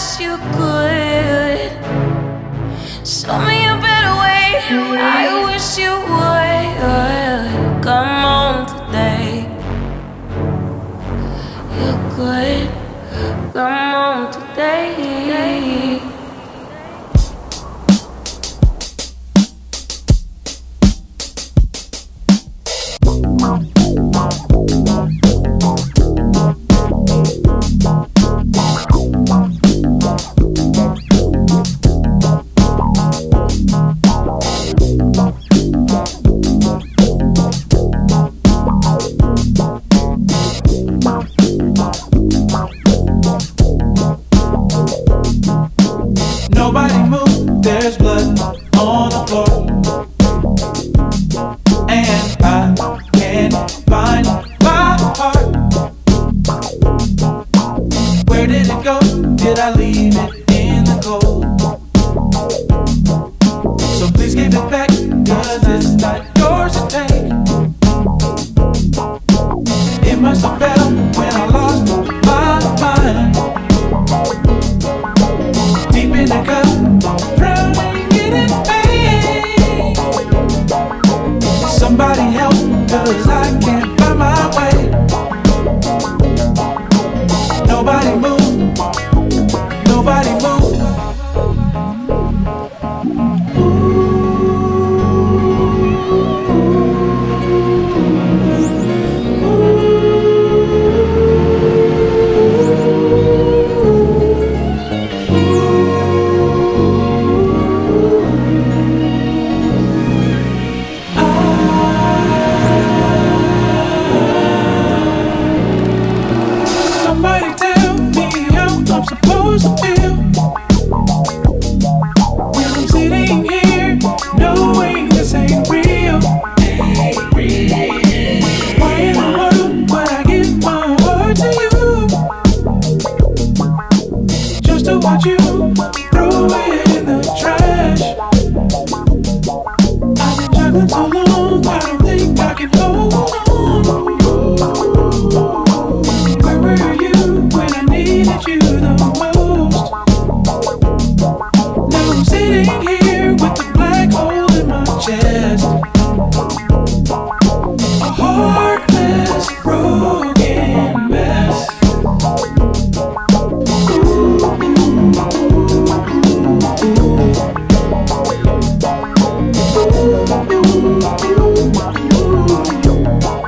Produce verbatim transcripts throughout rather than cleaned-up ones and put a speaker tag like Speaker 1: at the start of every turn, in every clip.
Speaker 1: wish you could show me a better way. I wish you would come on today. You could come on today.
Speaker 2: Nobody move, there's blood on the floor, and I can't find my heart. Where did it go? Did I leave it in the cold? So please give it back, cause it's not yours to take. It must have fell when I lost my mind. Deep in the cup, drowning in pain. Somebody help, cause I can't find my way. Nobody move, nobody move. Somebody tell me how I'm supposed to feel when I'm sitting here knowing this ain't real. Ain't real. Why in the world would I give my heart to you just to watch you throw it in the trash? I've been juggling so long, I don't think I can hold on. Where were you when I needed you the most? Now I'm sitting here with a black hole in my chest, a heartless, broken mess. Ooh, ooh, ooh, ooh, ooh, ooh.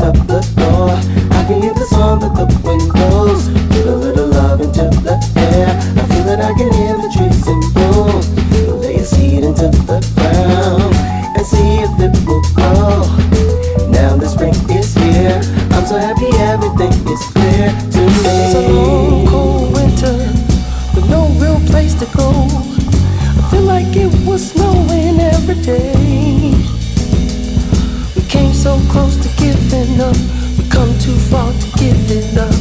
Speaker 3: up the door, I can hear the song of the windows. Put a little love into the air, I feel that I can hear the trees in bloom. Lay a seed into the ground and see if it will grow. Now the spring is here, I'm so happy everything is clear to me. It's a long cold winter with no real place to go. I feel like it was snowing every day. We came so close to giving up, we come too far to give it up.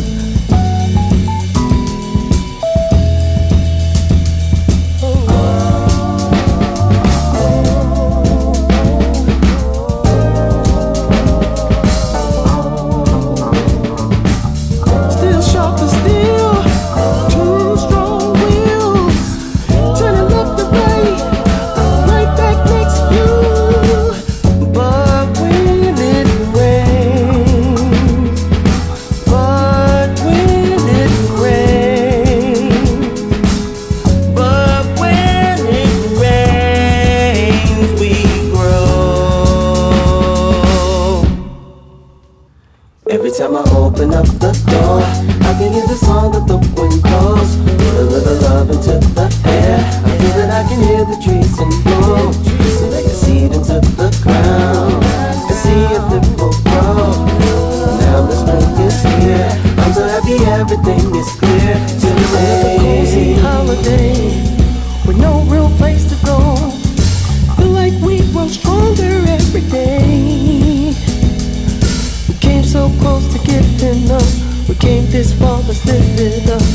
Speaker 3: Every time I open up the door, I can hear the song of the wind blows. Put a little love into the air, I feel that I can hear the trees in bloom. So lay a seed into the ground and see if it will grow. Now the spring is here, I'm so happy everything is clear to me. A cozy holiday with no real place to go. Feel like we grow stronger every day. Came so close to giving up, we came this far, let's live it up.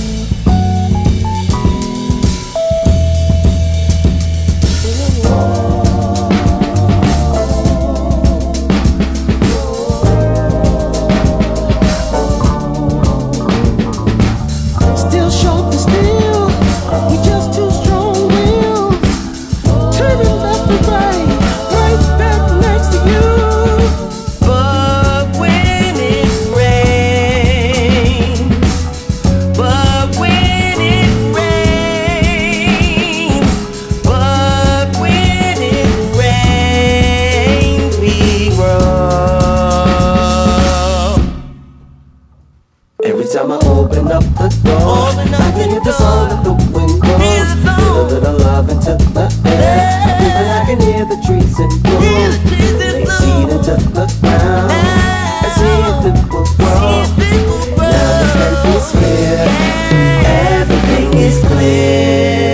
Speaker 3: Still sharp as steel, we just two strong wheels, turning left and right, right back next to you. Every time I open up the door, I can hear the song of the wind blows. Put a little love into the air, I feel that I can hear the trees in bloom. Lay a seed into the ground and see if it will grow. Now the spring is here, everything is clear.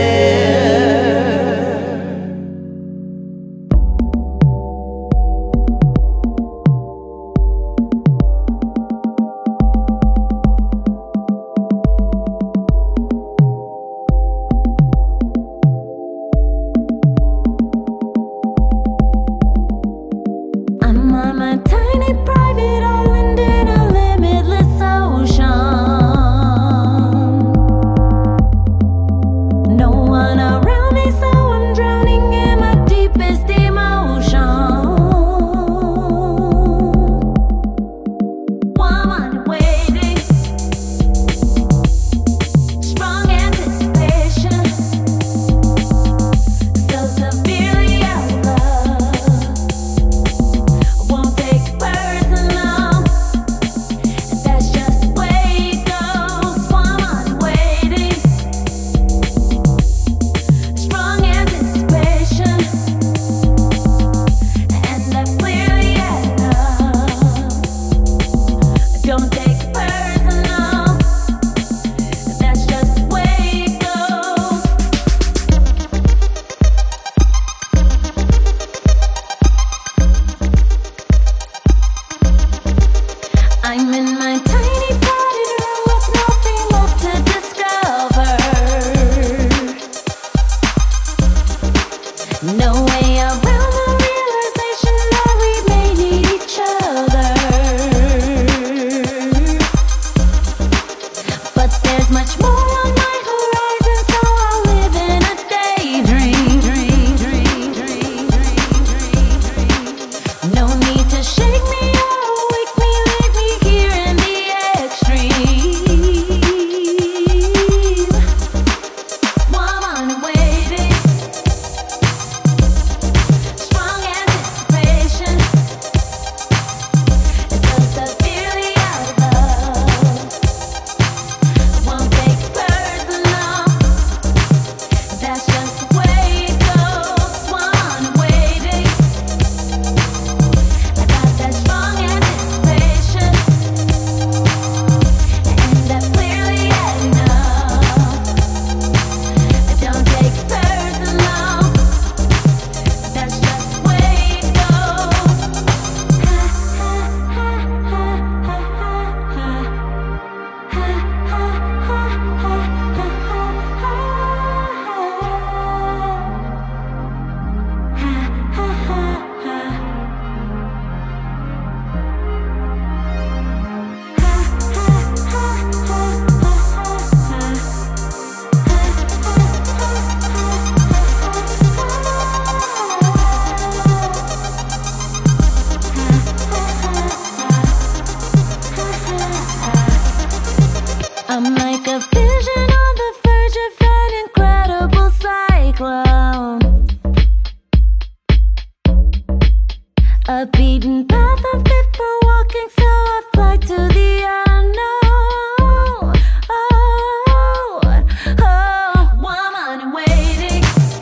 Speaker 1: A beaten path unfit for walking, so I fly to the unknown. Oh, oh, woman in waiting,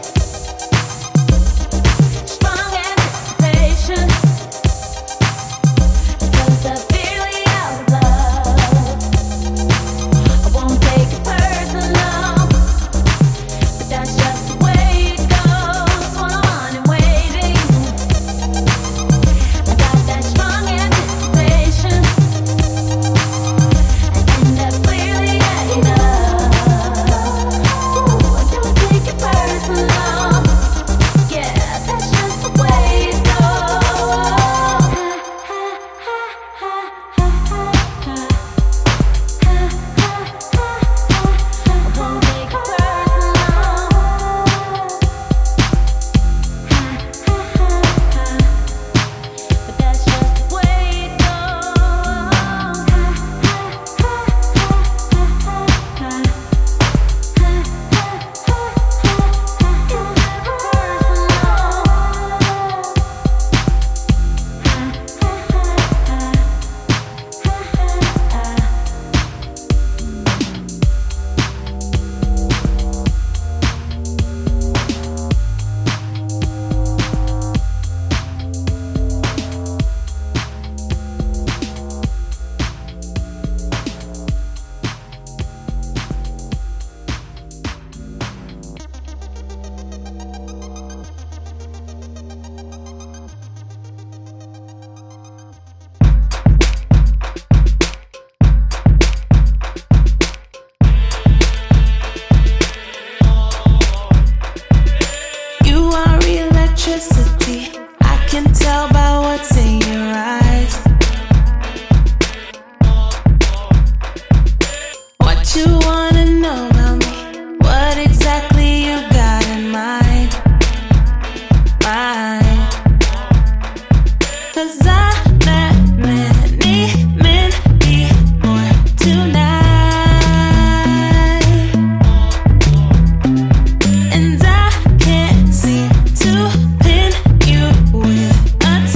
Speaker 1: strong anticipation, so severely out of love. I won't take it personal, but that's just the way it goes. Woman in waiting, I got that strong anticipation, and that clearly ain't enough. Ooh, I don't take it personal. Yeah, that's just the way it goes. I won't take it personal, but that's just the way it You are electricity. I can tell by what's in your eyes. What you wanna know about me? What exactly you got in mind? Mind. 'Cause I met many men before tonight, and I can't seem to pin you with a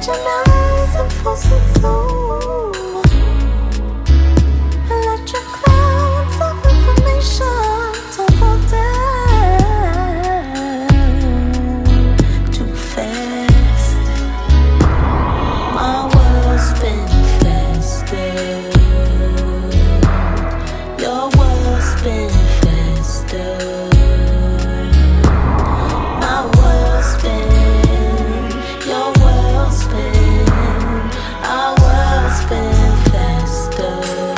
Speaker 1: Imagine eyes and faucet zoom. Electric clouds of information tumble down too fast. My world's been faster. Your world's been faster. My world's been, your world's been, our world's been faster.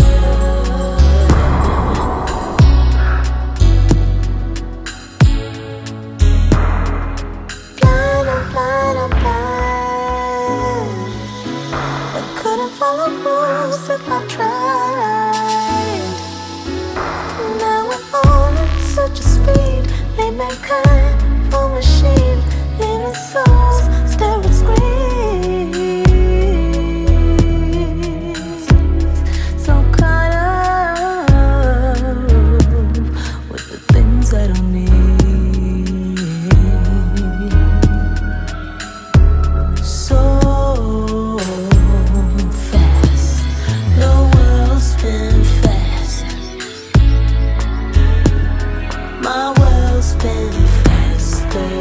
Speaker 1: Blind, I'm blind, I'm blind. I couldn't follow rules if I tried. Now we're all at such a speed, made mankind for machine, living souls stare at screens. So caught up with the things I don't need. So fast, the world's been fast. My world's been faster.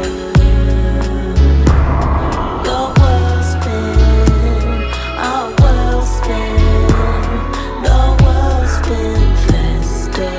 Speaker 1: Your world's been, our world's been, the world's been faster.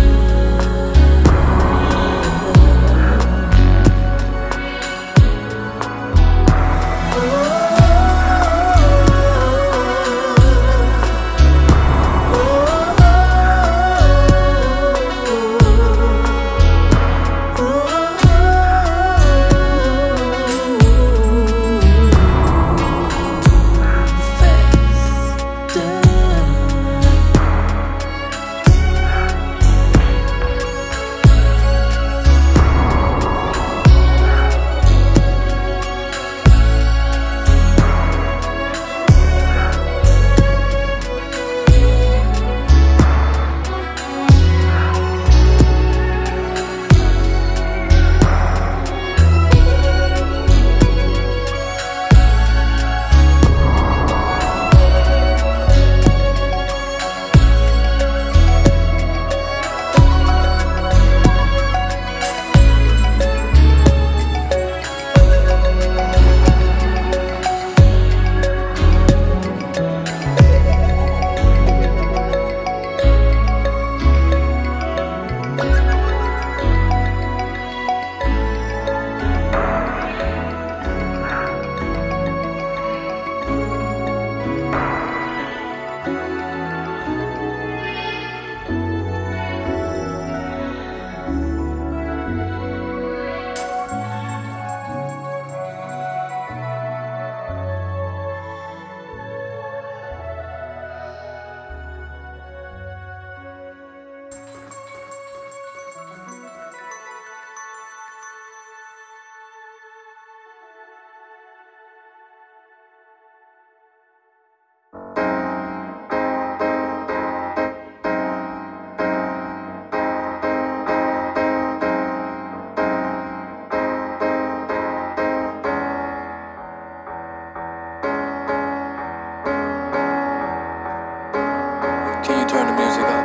Speaker 4: Can you turn the music up?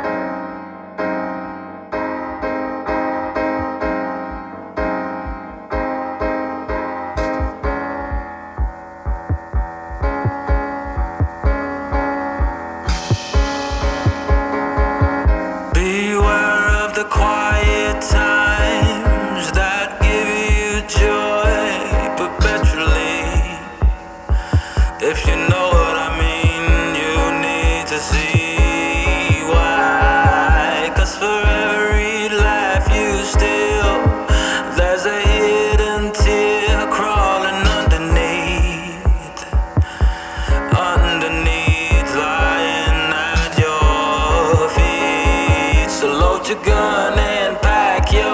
Speaker 5: Beware of the quiet times that give you joy perpetually. If you know what I mean, you need to see why. 'Cause for every laugh you steal, there's a hidden tear crawling underneath. Underneath, lying at your feet. So load your gun and pack your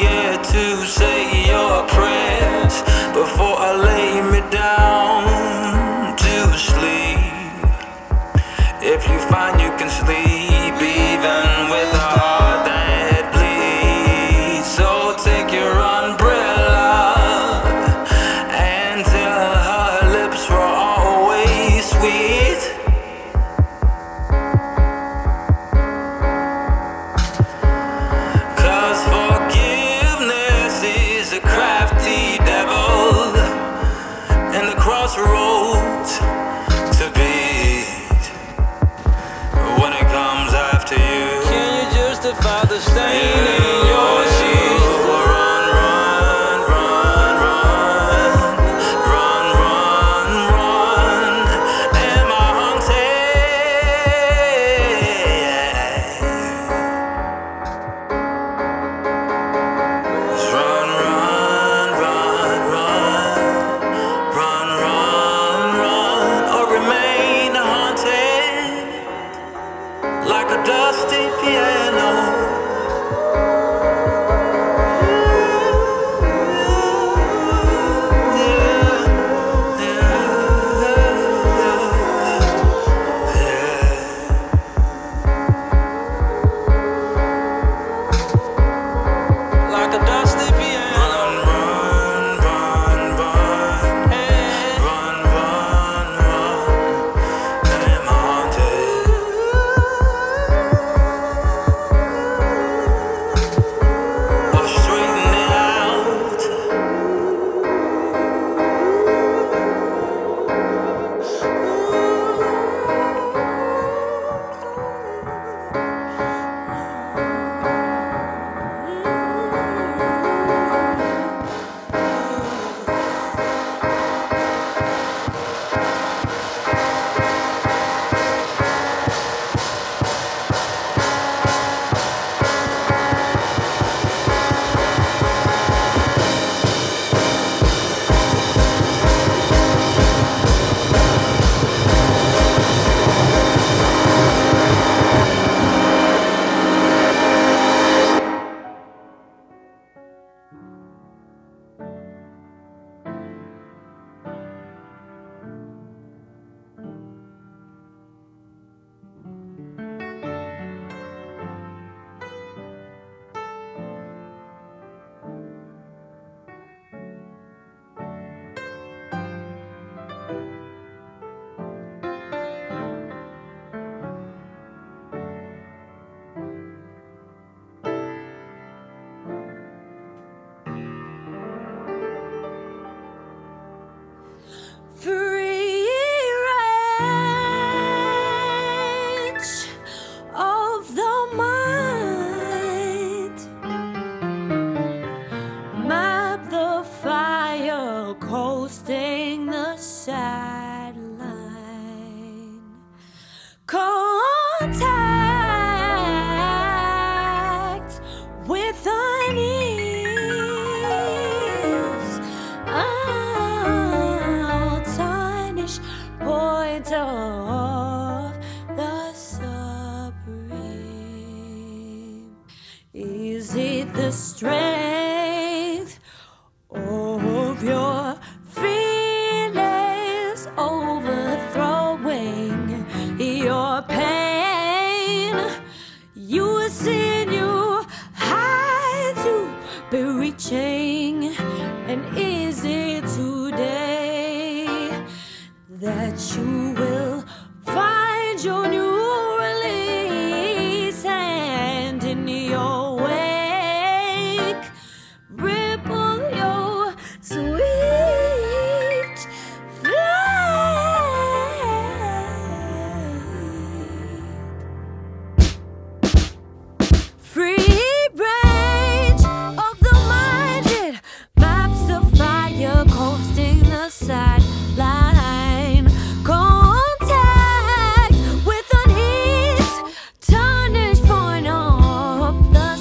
Speaker 5: forget to say your prayers before I lay me down to sleep. If you find you can sleep even with a heart that bleeds, so take your umbrella and tell her lips were always sweet. Cause forgiveness is a crafty devil and the crossroads to beat. When it comes after you, can you justify the stain in your sheets? Run, run, run, run, run, run, run. Am I haunted? Run, run, run, run, run, run, run, or remain haunted like a dusty piano. Like a dusty piano. Run, run, run, run. Run, run, run. Am I haunted? Or straighten it out.
Speaker 1: Free range of the mind, map the fire coasting the sideline. Contact with unease. I'll tarnish point of the supreme. Is it the strength of your feelings overthrowing your pain? You sin you high to be reaching, and is it today that you will find your new release, and in your wake ripple your sweet flight? Free range of the minded maps the fire coasting the sideline. Contact with unease, tarnished point of the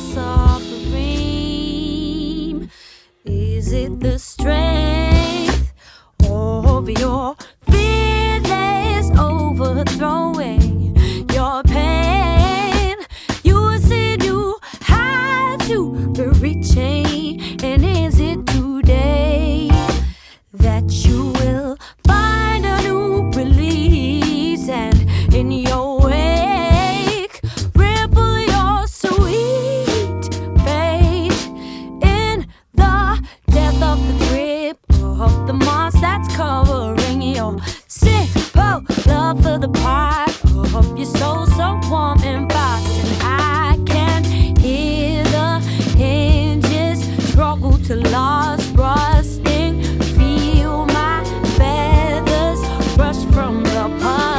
Speaker 1: supreme. Is it the strength of your feelings overthrowing your pain? You said you had to be reaching. to lost rusting. Feel my feathers brush from the pond.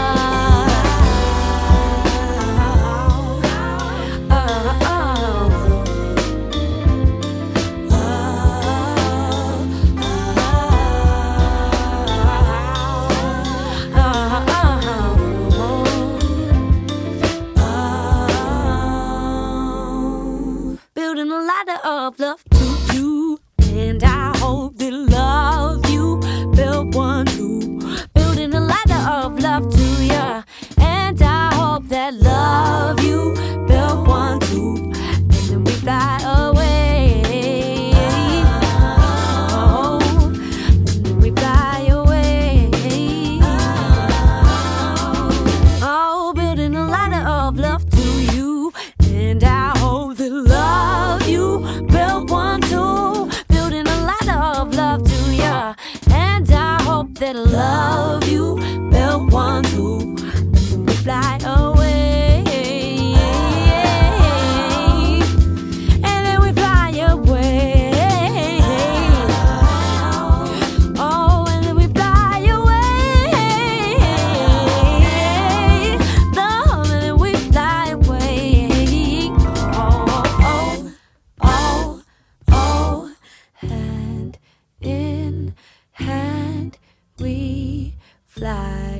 Speaker 1: Building a ladder of love to you, and I hope that love you built one too. Building a ladder of love to ya, and I hope that love you built one too. And then we fly away. Oh, and then we fly away. Oh, building a ladder of love to you, and I hope that love you built one too. Building a ladder of love to ya, and I hope that love you built one too. And we fly away, and then we fly away. Oh, and then we fly away. Love, and then we fly away. Oh, oh, oh, oh, hand in hand we fly